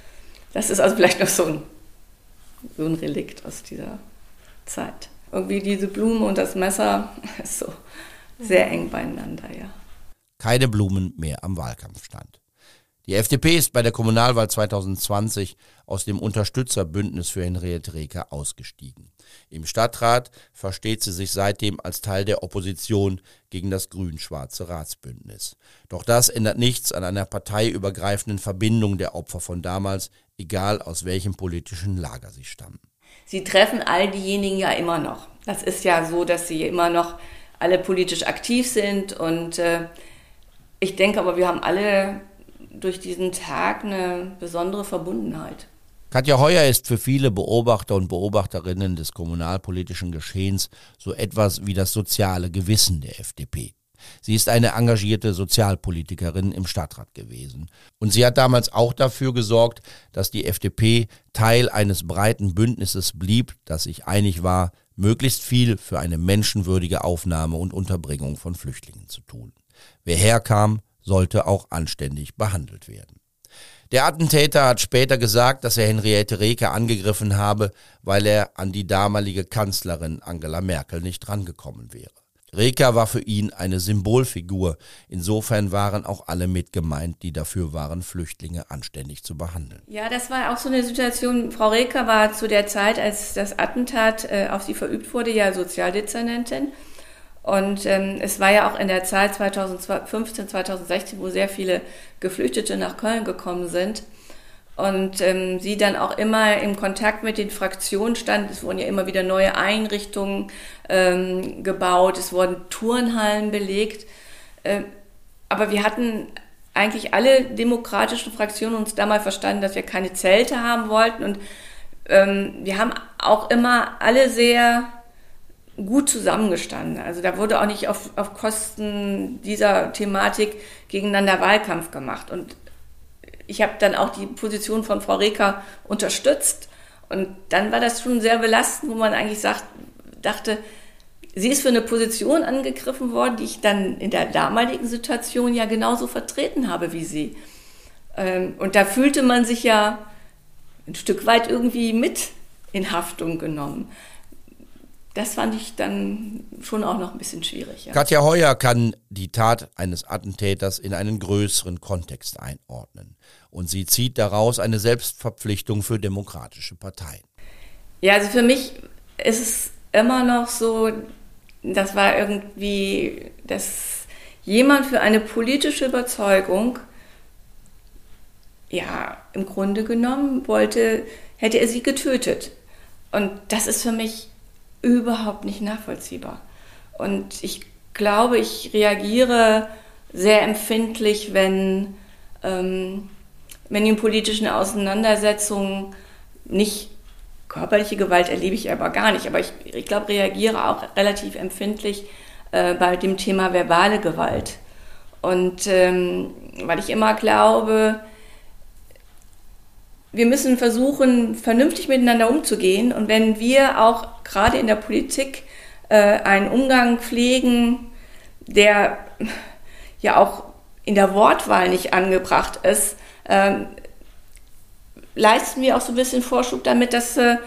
Das ist also vielleicht noch so ein, so ein Relikt aus dieser Zeit. Irgendwie diese Blume und das Messer ist so sehr eng beieinander, ja. Keine Blumen mehr am Wahlkampfstand. Die F D P ist bei der Kommunalwahl zwanzig zwanzig aus dem Unterstützerbündnis für Henriette Reker ausgestiegen. Im Stadtrat versteht sie sich seitdem als Teil der Opposition gegen das grün-schwarze Ratsbündnis. Doch das ändert nichts an einer parteiübergreifenden Verbindung der Opfer von damals, egal aus welchem politischen Lager sie stammen. Sie treffen all diejenigen ja immer noch. Das ist ja so, dass sie immer noch alle politisch aktiv sind und äh, ich denke aber, wir haben alle durch diesen Tag eine besondere Verbundenheit. Katja Heuer ist für viele Beobachter und Beobachterinnen des kommunalpolitischen Geschehens so etwas wie das soziale Gewissen der F D P. Sie ist eine engagierte Sozialpolitikerin im Stadtrat gewesen. Und sie hat damals auch dafür gesorgt, dass die F D P Teil eines breiten Bündnisses blieb, das sich einig war, möglichst viel für eine menschenwürdige Aufnahme und Unterbringung von Flüchtlingen zu tun. Wer herkam, sollte auch anständig behandelt werden. Der Attentäter hat später gesagt, dass er Henriette Reker angegriffen habe, weil er an die damalige Kanzlerin Angela Merkel nicht rangekommen wäre. Reker war für ihn eine Symbolfigur. Insofern waren auch alle mit gemeint, die dafür waren, Flüchtlinge anständig zu behandeln. Ja, das war auch so eine Situation. Frau Reker war zu der Zeit, als das Attentat äh, auf sie verübt wurde, ja Sozialdezernentin. Und ähm, es war ja auch in der Zeit zweitausendfünfzehn, zweitausendsechzehn, wo sehr viele Geflüchtete nach Köln gekommen sind. Und ähm, sie dann auch immer im Kontakt mit den Fraktionen stand. Es wurden ja immer wieder neue Einrichtungen ähm, gebaut, es wurden Turnhallen belegt. Ähm, aber wir hatten eigentlich alle demokratischen Fraktionen uns damals verstanden, dass wir keine Zelte haben wollten. Und ähm, wir haben auch immer alle sehr gut zusammengestanden. Also da wurde auch nicht auf, auf Kosten dieser Thematik gegeneinander Wahlkampf gemacht. Und ich habe dann auch die Position von Frau Reker unterstützt. Und dann war das schon sehr belastend, wo man eigentlich sagt, dachte, sie ist für eine Position angegriffen worden, die ich dann in der damaligen Situation ja genauso vertreten habe wie sie. Und da fühlte man sich ja ein Stück weit irgendwie mit in Haftung genommen. Das fand ich dann schon auch noch ein bisschen schwierig. Ja. Katja Heuer kann die Tat eines Attentäters in einen größeren Kontext einordnen. Und sie zieht daraus eine Selbstverpflichtung für demokratische Parteien. Ja, also für mich ist es immer noch so, das war irgendwie, dass jemand für eine politische Überzeugung, ja, im Grunde genommen wollte, hätte er sie getötet. Und das ist für mich überhaupt nicht nachvollziehbar. Und ich glaube, ich reagiere sehr empfindlich, wenn, ähm, wenn in politischen Auseinandersetzungen nicht körperliche Gewalt erlebe ich aber gar nicht, aber ich, ich glaube, reagiere auch relativ empfindlich äh, bei dem Thema verbale Gewalt. Und ähm, weil ich immer glaube, wir müssen versuchen, vernünftig miteinander umzugehen. Und wenn wir auch gerade in der Politik äh, einen Umgang pflegen, der ja auch in der Wortwahl nicht angebracht ist, äh, leisten wir auch so ein bisschen Vorschub damit, dass äh,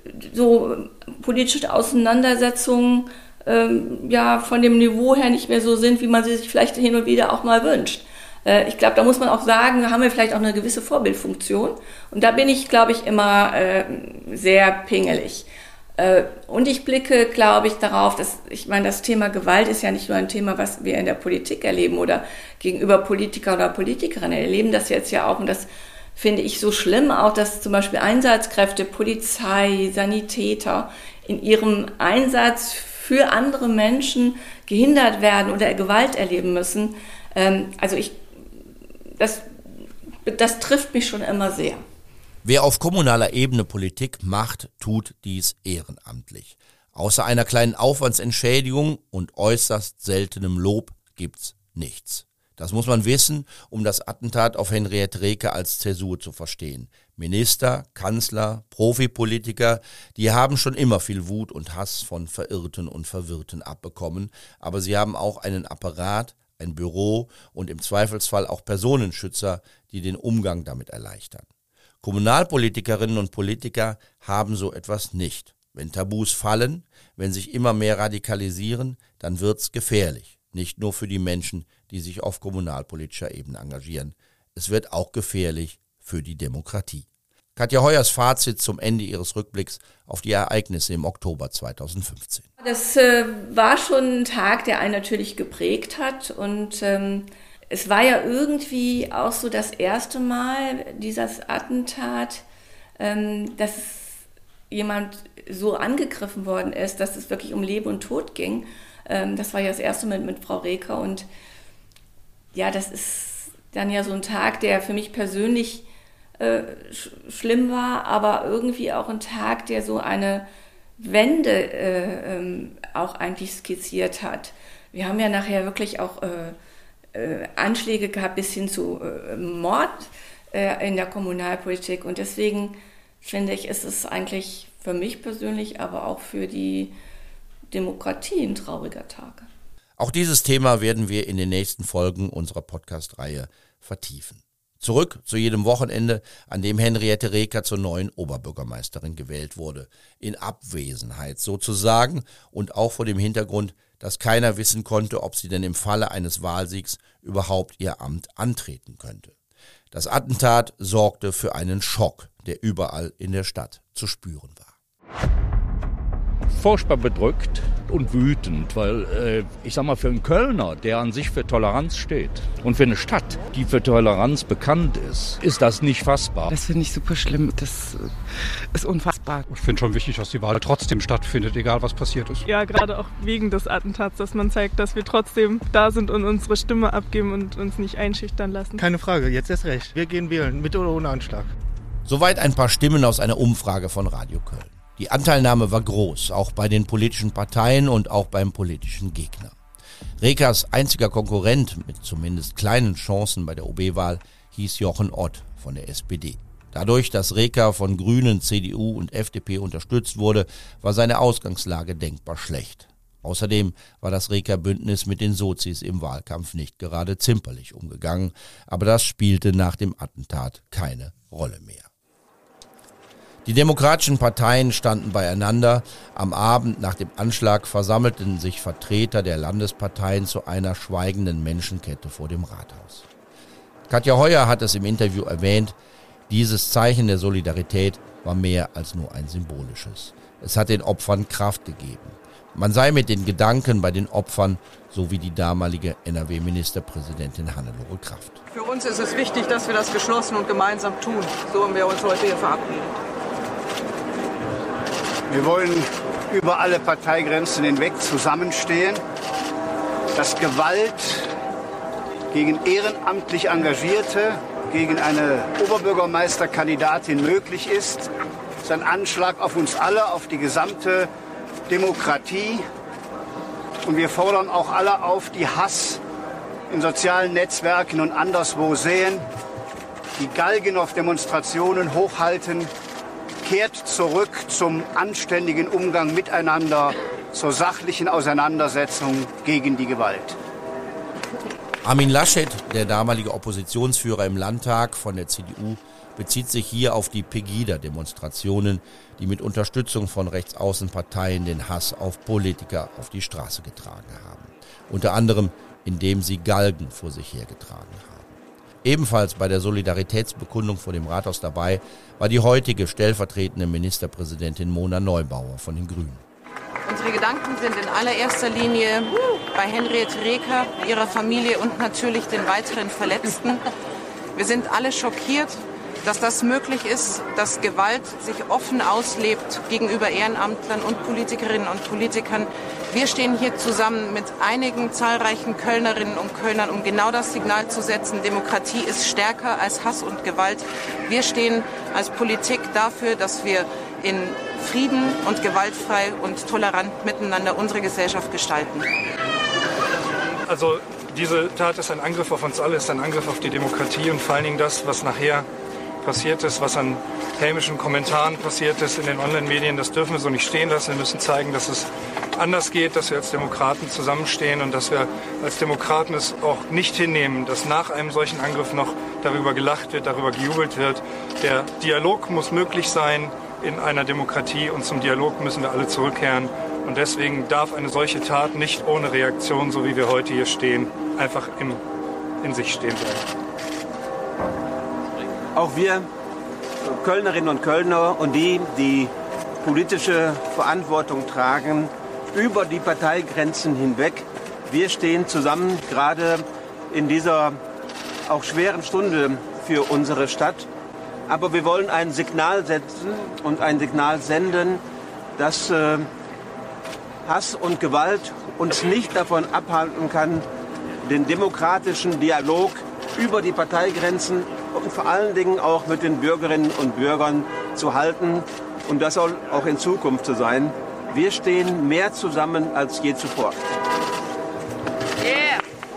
so politische Auseinandersetzungen äh, ja von dem Niveau her nicht mehr so sind, wie man sie sich vielleicht hin und wieder auch mal wünscht. Ich glaube, da muss man auch sagen, da haben wir vielleicht auch eine gewisse Vorbildfunktion. Und da bin ich, glaube ich, immer äh, sehr pingelig. Äh, und ich blicke, glaube ich, darauf, dass, ich meine, das Thema Gewalt ist ja nicht nur ein Thema, was wir in der Politik erleben oder gegenüber Politiker oder Politikerinnen. Wir erleben das jetzt ja auch, und das finde ich so schlimm auch, dass zum Beispiel Einsatzkräfte, Polizei, Sanitäter in ihrem Einsatz für andere Menschen gehindert werden oder Gewalt erleben müssen. Ähm, also ich Das, das trifft mich schon immer sehr. Wer auf kommunaler Ebene Politik macht, tut dies ehrenamtlich. Außer einer kleinen Aufwandsentschädigung und äußerst seltenem Lob gibt's nichts. Das muss man wissen, um das Attentat auf Henriette Reker als Zäsur zu verstehen. Minister, Kanzler, Profipolitiker, die haben schon immer viel Wut und Hass von Verirrten und Verwirrten abbekommen, aber sie haben auch einen Apparat, ein Büro und im Zweifelsfall auch Personenschützer, die den Umgang damit erleichtern. Kommunalpolitikerinnen und Politiker haben so etwas nicht. Wenn Tabus fallen, wenn sich immer mehr radikalisieren, dann wird's gefährlich. Nicht nur für die Menschen, die sich auf kommunalpolitischer Ebene engagieren. Es wird auch gefährlich für die Demokratie. Katja Heuers Fazit zum Ende ihres Rückblicks auf die Ereignisse im Oktober zweitausendfünfzehn. Das äh, war schon ein Tag, der einen natürlich geprägt hat, und ähm, es war ja irgendwie auch so das erste Mal, dieses Attentat, ähm, dass jemand so angegriffen worden ist, dass es wirklich um Leben und Tod ging. Ähm, das war ja das erste Mal mit, mit Frau Reker, und ja, das ist dann ja so ein Tag, der für mich persönlich äh, sch- schlimm war, aber irgendwie auch ein Tag, der so eine Wende äh, ähm, auch eigentlich skizziert hat. Wir haben ja nachher wirklich auch äh, äh, Anschläge gehabt bis hin zu äh, Mord äh, in der Kommunalpolitik, und deswegen finde ich, ist es eigentlich für mich persönlich, aber auch für die Demokratie ein trauriger Tag. Auch dieses Thema werden wir in den nächsten Folgen unserer Podcast-Reihe vertiefen. Zurück zu jedem Wochenende, an dem Henriette Reker zur neuen Oberbürgermeisterin gewählt wurde. In Abwesenheit sozusagen, und auch vor dem Hintergrund, dass keiner wissen konnte, ob sie denn im Falle eines Wahlsiegs überhaupt ihr Amt antreten könnte. Das Attentat sorgte für einen Schock, der überall in der Stadt zu spüren war. Furchtbar bedrückt und wütend, weil äh, ich sag mal, für einen Kölner, der an sich für Toleranz steht, und für eine Stadt, die für Toleranz bekannt ist, ist das nicht fassbar. Das finde ich super schlimm. Das ist unfassbar. Ich finde schon wichtig, dass die Wahl trotzdem stattfindet, egal was passiert ist. Ja, gerade auch wegen des Attentats, dass man zeigt, dass wir trotzdem da sind und unsere Stimme abgeben und uns nicht einschüchtern lassen. Keine Frage, jetzt erst recht. Wir gehen wählen, mit oder ohne Anschlag. Soweit ein paar Stimmen aus einer Umfrage von Radio Köln. Die Anteilnahme war groß, auch bei den politischen Parteien und auch beim politischen Gegner. Rekers einziger Konkurrent mit zumindest kleinen Chancen bei der O B-Wahl hieß Jochen Ott von der S P D. Dadurch, dass Reker von Grünen, C D U und F D P unterstützt wurde, war seine Ausgangslage denkbar schlecht. Außerdem war das Reker Bündnis mit den Sozis im Wahlkampf nicht gerade zimperlich umgegangen, aber das spielte nach dem Attentat keine Rolle mehr. Die demokratischen Parteien standen beieinander. Am Abend nach dem Anschlag versammelten sich Vertreter der Landesparteien zu einer schweigenden Menschenkette vor dem Rathaus. Katja Heuer hat es im Interview erwähnt, dieses Zeichen der Solidarität war mehr als nur ein symbolisches. Es hat den Opfern Kraft gegeben. Man sei mit den Gedanken bei den Opfern, so wie die damalige N R W-Ministerpräsidentin Hannelore Kraft. Für uns ist es wichtig, dass wir das geschlossen und gemeinsam tun. So haben wir uns heute hier verabredet. Wir wollen über alle Parteigrenzen hinweg zusammenstehen, dass Gewalt gegen ehrenamtlich Engagierte, gegen eine Oberbürgermeisterkandidatin möglich ist. Das ist ein Anschlag auf uns alle, auf die gesamte Demokratie. Und wir fordern auch alle auf, die Hass in sozialen Netzwerken und anderswo sehen, die Galgen auf Demonstrationen hochhalten, kehrt zurück zum anständigen Umgang miteinander, zur sachlichen Auseinandersetzung gegen die Gewalt. Armin Laschet, der damalige Oppositionsführer im Landtag von der C D U, bezieht sich hier auf die Pegida-Demonstrationen, die mit Unterstützung von Rechtsaußenparteien den Hass auf Politiker auf die Straße getragen haben. Unter anderem, indem sie Galgen vor sich hergetragen haben. Ebenfalls bei der Solidaritätsbekundung vor dem Rathaus dabei war die heutige stellvertretende Ministerpräsidentin Mona Neubauer von den Grünen. Unsere Gedanken sind in allererster Linie bei Henriette Reker, ihrer Familie und natürlich den weiteren Verletzten. Wir sind alle schockiert, dass das möglich ist, dass Gewalt sich offen auslebt gegenüber Ehrenamtlern und Politikerinnen und Politikern. Wir stehen hier zusammen mit einigen zahlreichen Kölnerinnen und Kölnern, um genau das Signal zu setzen. Demokratie ist stärker als Hass und Gewalt. Wir stehen als Politik dafür, dass wir in Frieden und gewaltfrei und tolerant miteinander unsere Gesellschaft gestalten. Also diese Tat ist ein Angriff auf uns alle, ist ein Angriff auf die Demokratie und vor allen Dingen das, was nachher passiert ist, was an hämischen Kommentaren passiert ist in den Online-Medien, das dürfen wir so nicht stehen lassen. Wir müssen zeigen, dass es anders geht, dass wir als Demokraten zusammenstehen und dass wir als Demokraten es auch nicht hinnehmen, dass nach einem solchen Angriff noch darüber gelacht wird, darüber gejubelt wird. Der Dialog muss möglich sein in einer Demokratie und zum Dialog müssen wir alle zurückkehren. Und deswegen darf eine solche Tat nicht ohne Reaktion, so wie wir heute hier stehen, einfach im, in sich stehen bleiben. Auch wir Kölnerinnen und Kölner und die, die politische Verantwortung tragen, über die Parteigrenzen hinweg, wir stehen zusammen, gerade in dieser auch schweren Stunde für unsere Stadt. Aber wir wollen ein Signal setzen und ein Signal senden, dass äh, Hass und Gewalt uns nicht davon abhalten kann, den demokratischen Dialog über die Parteigrenzen und vor allen Dingen auch mit den Bürgerinnen und Bürgern zu halten. Und das soll auch in Zukunft so sein. Wir stehen mehr zusammen als je zuvor. Yeah.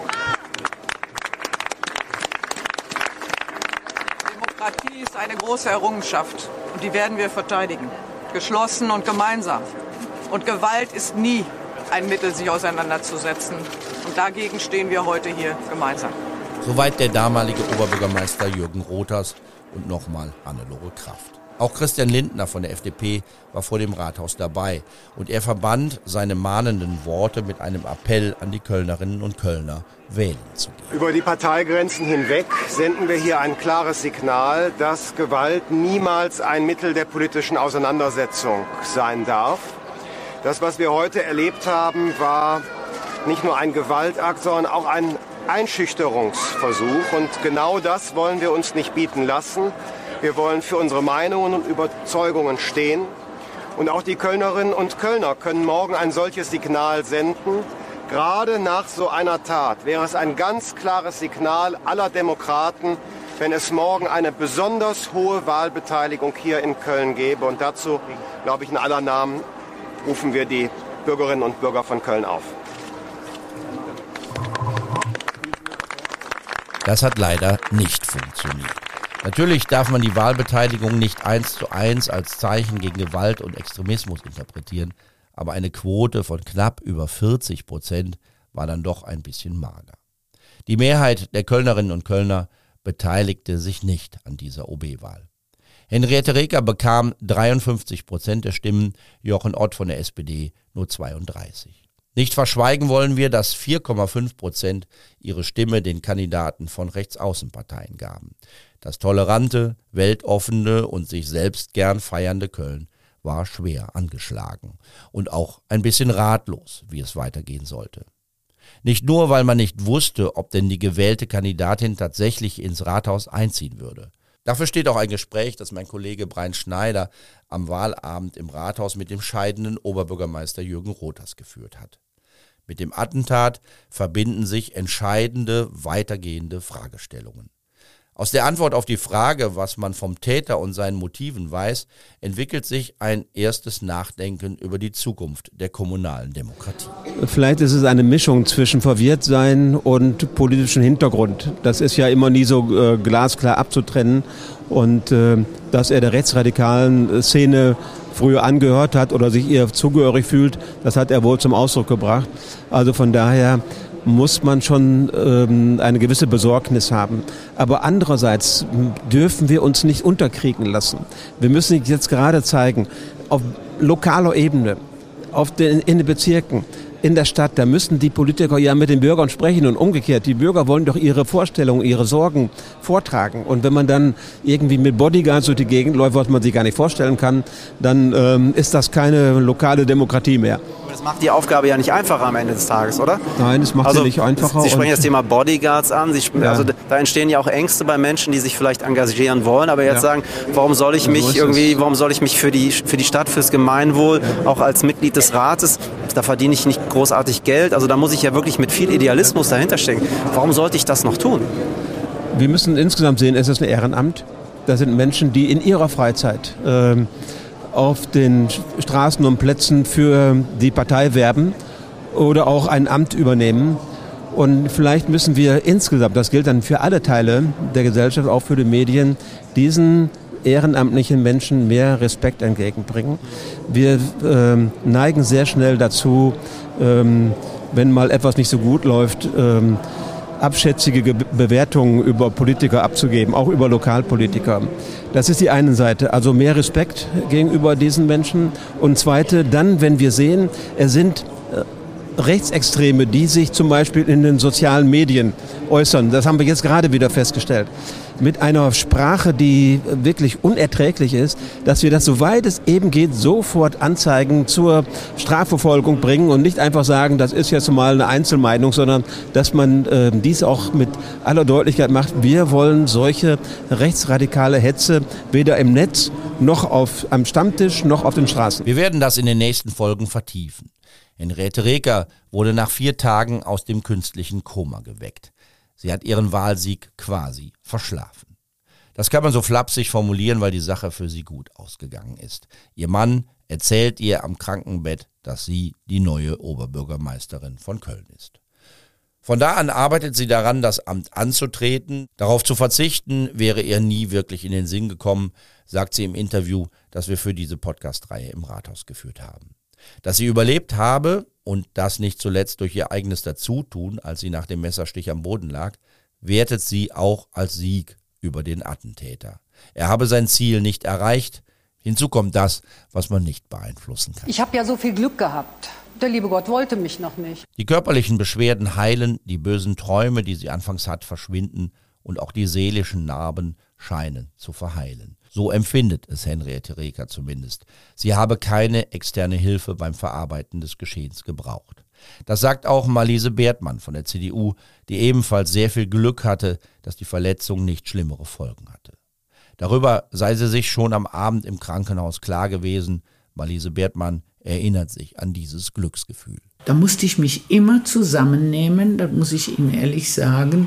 Demokratie ist eine große Errungenschaft und die werden wir verteidigen. Geschlossen und gemeinsam. Und Gewalt ist nie ein Mittel, sich auseinanderzusetzen. Und dagegen stehen wir heute hier gemeinsam. Soweit der damalige Oberbürgermeister Jürgen Rothers und nochmal Hannelore Kraft. Auch Christian Lindner von der F D P war vor dem Rathaus dabei und er verband seine mahnenden Worte mit einem Appell an die Kölnerinnen und Kölner, wählen zu gehen. Über die Parteigrenzen hinweg senden wir hier ein klares Signal, dass Gewalt niemals ein Mittel der politischen Auseinandersetzung sein darf. Das, was wir heute erlebt haben, war nicht nur ein Gewaltakt, sondern auch ein Einschüchterungsversuch. Und genau das wollen wir uns nicht bieten lassen. Wir wollen für unsere Meinungen und Überzeugungen stehen. Und auch die Kölnerinnen und Kölner können morgen ein solches Signal senden. Gerade nach so einer Tat wäre es ein ganz klares Signal aller Demokraten, wenn es morgen eine besonders hohe Wahlbeteiligung hier in Köln gäbe. Und dazu, glaube ich, in aller Namen rufen wir die Bürgerinnen und Bürger von Köln auf. Das hat leider nicht funktioniert. Natürlich darf man die Wahlbeteiligung nicht eins zu eins als Zeichen gegen Gewalt und Extremismus interpretieren, aber eine Quote von knapp über vierzig Prozent war dann doch ein bisschen mager. Die Mehrheit der Kölnerinnen und Kölner beteiligte sich nicht an dieser O B-Wahl. Henriette Reker bekam dreiundfünfzig Prozent der Stimmen, Jochen Ott von der S P D nur zweiunddreißig. Nicht verschweigen wollen wir, dass vier Komma fünf Prozent ihre Stimme den Kandidaten von Rechtsaußenparteien gaben. Das tolerante, weltoffene und sich selbst gern feiernde Köln war schwer angeschlagen und auch ein bisschen ratlos, wie es weitergehen sollte. Nicht nur, weil man nicht wusste, ob denn die gewählte Kandidatin tatsächlich ins Rathaus einziehen würde. Dafür steht auch ein Gespräch, das mein Kollege Brian Schneider am Wahlabend im Rathaus mit dem scheidenden Oberbürgermeister Jürgen Rothers geführt hat. Mit dem Attentat verbinden sich entscheidende, weitergehende Fragestellungen. Aus der Antwort auf die Frage, was man vom Täter und seinen Motiven weiß, entwickelt sich ein erstes Nachdenken über die Zukunft der kommunalen Demokratie. Vielleicht ist es eine Mischung zwischen Verwirrtsein und politischem Hintergrund. Das ist ja immer nie so äh, glasklar abzutrennen. Und äh, dass er der rechtsradikalen Szene früher angehört hat oder sich ihr zugehörig fühlt, das hat er wohl zum Ausdruck gebracht. Also von daher muss man schon ähm, eine gewisse Besorgnis haben. Aber andererseits dürfen wir uns nicht unterkriegen lassen. Wir müssen jetzt gerade zeigen, auf lokaler Ebene, auf den, in den Bezirken, in der Stadt, da müssen die Politiker ja mit den Bürgern sprechen und umgekehrt. Die Bürger wollen doch ihre Vorstellungen, ihre Sorgen vortragen. Und wenn man dann irgendwie mit Bodyguards durch die Gegend läuft, was man sich gar nicht vorstellen kann, dann ähm, ist das keine lokale Demokratie mehr. Das macht die Aufgabe ja nicht einfacher am Ende des Tages, oder? Nein, es macht also, sie nicht einfacher. Sie sprechen das Thema Bodyguards an. Sie, ja. Also da entstehen ja auch Ängste bei Menschen, die sich vielleicht engagieren wollen, aber jetzt ja. sagen, warum soll ich mich irgendwie, warum soll ich mich für die für die Stadt, fürs Gemeinwohl, ja. auch als Mitglied des Rates, da verdiene ich nicht großartig Geld. Also da muss ich ja wirklich mit viel Idealismus dahinter stecken. Warum sollte ich das noch tun? Wir müssen insgesamt sehen, es ist ein Ehrenamt. Das sind Menschen, die in ihrer Freizeit ähm, auf den Straßen und Plätzen für die Partei werben oder auch ein Amt übernehmen. Und vielleicht müssen wir insgesamt, das gilt dann für alle Teile der Gesellschaft, auch für die Medien, diesen ehrenamtlichen Menschen mehr Respekt entgegenbringen. Wir ähm, neigen sehr schnell dazu, ähm, wenn mal etwas nicht so gut läuft, ähm, abschätzige Ge- Bewertungen über Politiker abzugeben, auch über Lokalpolitiker. Das ist die eine Seite, also mehr Respekt gegenüber diesen Menschen. Und zweite, dann, wenn wir sehen, es sind äh, Rechtsextreme, die sich zum Beispiel in den sozialen Medien äußern, das haben wir jetzt gerade wieder festgestellt, mit einer Sprache, die wirklich unerträglich ist, dass wir das, soweit es eben geht, sofort anzeigen, zur Strafverfolgung bringen und nicht einfach sagen, das ist jetzt mal eine Einzelmeinung, sondern dass man äh, dies auch mit aller Deutlichkeit macht. Wir wollen solche rechtsradikale Hetze weder im Netz noch auf, am Stammtisch noch auf den Straßen. Wir werden das in den nächsten Folgen vertiefen. Henriette Reker wurde nach vier Tagen aus dem künstlichen Koma geweckt. Sie hat ihren Wahlsieg quasi verschlafen. Das kann man so flapsig formulieren, weil die Sache für sie gut ausgegangen ist. Ihr Mann erzählt ihr am Krankenbett, dass sie die neue Oberbürgermeisterin von Köln ist. Von da an arbeitet sie daran, das Amt anzutreten. Darauf zu verzichten, wäre ihr nie wirklich in den Sinn gekommen, sagt sie im Interview, das wir für diese Podcast-Reihe im Rathaus geführt haben. Dass sie überlebt habe und das nicht zuletzt durch ihr eigenes Dazutun, als sie nach dem Messerstich am Boden lag, wertet sie auch als Sieg über den Attentäter. Er habe sein Ziel nicht erreicht. Hinzu kommt das, was man nicht beeinflussen kann. Ich habe ja so viel Glück gehabt. Der liebe Gott wollte mich noch nicht. Die körperlichen Beschwerden heilen, die bösen Träume, die sie anfangs hat, verschwinden und auch die seelischen Narben scheinen zu verheilen. So empfindet es Henriette Reker zumindest. Sie habe keine externe Hilfe beim Verarbeiten des Geschehens gebraucht. Das sagt auch Marlise Bertmann von der C D U, die ebenfalls sehr viel Glück hatte, dass die Verletzung nicht schlimmere Folgen hatte. Darüber sei sie sich schon am Abend im Krankenhaus klar gewesen. Marlise Bertmann erinnert sich an dieses Glücksgefühl. Da musste ich mich immer zusammennehmen, das muss ich Ihnen ehrlich sagen,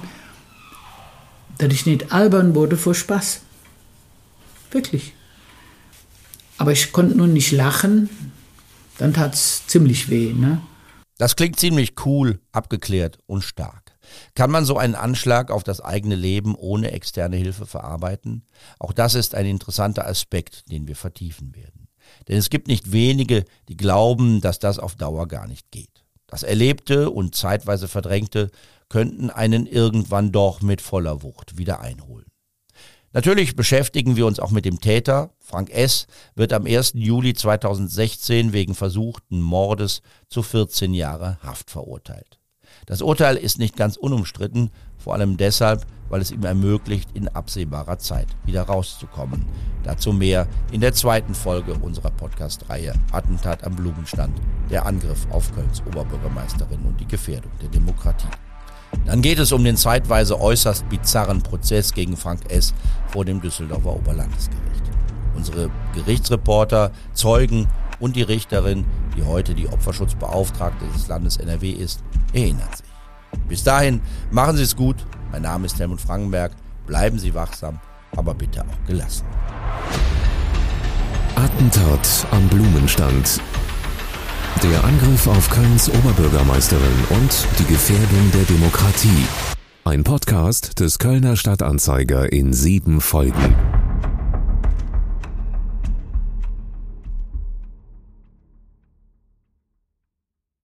dass ich nicht albern wurde vor Spaß. Wirklich. Aber ich konnte nur nicht lachen, dann tat es ziemlich weh, ne? Das klingt ziemlich cool, abgeklärt und stark. Kann man so einen Anschlag auf das eigene Leben ohne externe Hilfe verarbeiten? Auch das ist ein interessanter Aspekt, den wir vertiefen werden. Denn es gibt nicht wenige, die glauben, dass das auf Dauer gar nicht geht. Das Erlebte und zeitweise Verdrängte könnten einen irgendwann doch mit voller Wucht wieder einholen. Natürlich beschäftigen wir uns auch mit dem Täter. Frank S. wird am ersten Juli zweitausendsechzehn wegen versuchten Mordes zu vierzehn Jahre Haft verurteilt. Das Urteil ist nicht ganz unumstritten, vor allem deshalb, weil es ihm ermöglicht, in absehbarer Zeit wieder rauszukommen. Dazu mehr in der zweiten Folge unserer Podcast-Reihe Attentat am Blumenstand, der Angriff auf Kölns Oberbürgermeisterin und die Gefährdung der Demokratie. Dann geht es um den zeitweise äußerst bizarren Prozess gegen Frank S. vor dem Düsseldorfer Oberlandesgericht. Unsere Gerichtsreporter, Zeugen und die Richterin, die heute die Opferschutzbeauftragte des Landes N R W ist, erinnern sich. Bis dahin, machen Sie es gut. Mein Name ist Helmut Frankenberg. Bleiben Sie wachsam, aber bitte auch gelassen. Attentat am Blumenstand. Der Angriff auf Kölns Oberbürgermeisterin und die Gefährdung der Demokratie. Ein Podcast des Kölner Stadtanzeiger in sieben Folgen.